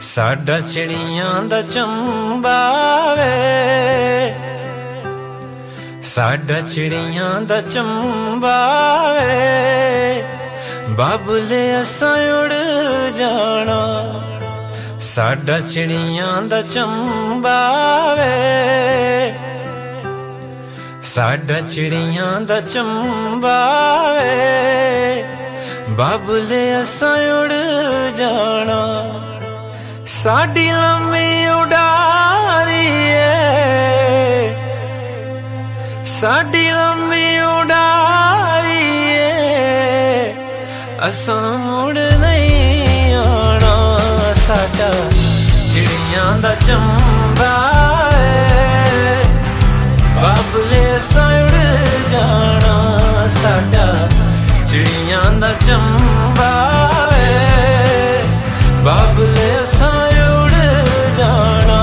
साडा चिड़ियां दा चंबा वे, साडा चिड़ियां दा चंबा वे, बाबुले असां उड़ जाना। साडा चिड़ियां दा चंबा वे, साडा चिड़ियां दा चंबा वे, बाबुले असां उड़ जाना। साडी लम्मी उडारी है, साडी लम्मी उडारी है, असां मुड़ नहीं आना। साडा चिड़ियां दा चंबा है, बाबुले असां उड़ जाना। साडा चिड़ियां दा चंबा है, बाबुले असां उड़ जाना।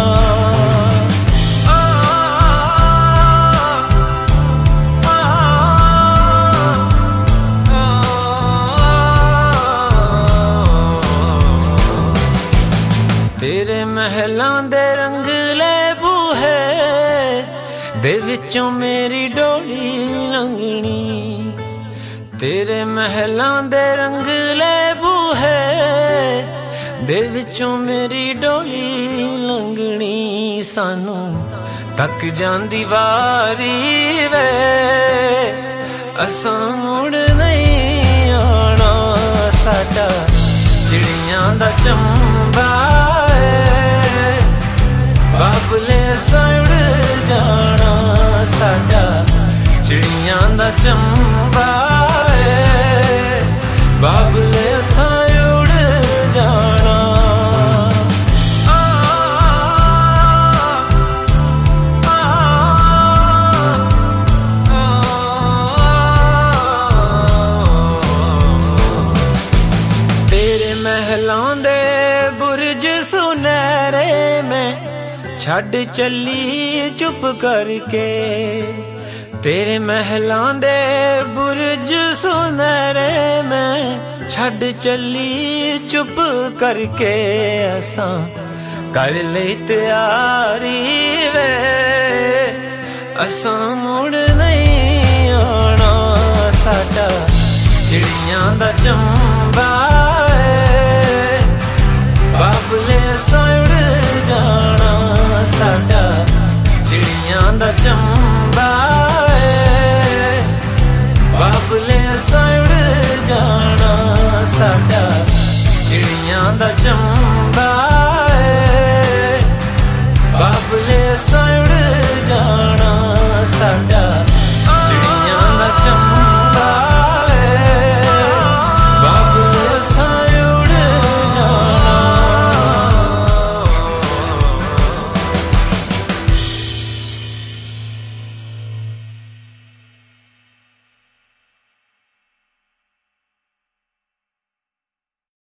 तेरे महलां दे रंगले बूहे दे विचों मेरी डोली लंघनी। तेरे महलां दे रंगले बूहे दे विचों मेरी डोली लंघनी। सानू तक जांदी वारी वे, असां मुड़ नहीं आना। साडा चिड़ियां दा चंबा है, बाबुले असां उड़ जाना। साडा चिड़ियां दा चंबा है, बाबुले असां उड़ जाना। तेरे महलां दे बुरज सुनहरे में छड़ चली चुप करके। तेरे महलां दे बुरज सुनहरे में छड़ चली चुप करके। असां कर ले तैयारी वे, असां मुड़ नहीं आना। साडा चिड़ियां दा चंबा है, बाबुले असां उड़ जाना। साडा चिड़ियां दा चंबा है, बाबुले असां उड़ जाना। साडा चिड़ियां दा चंबा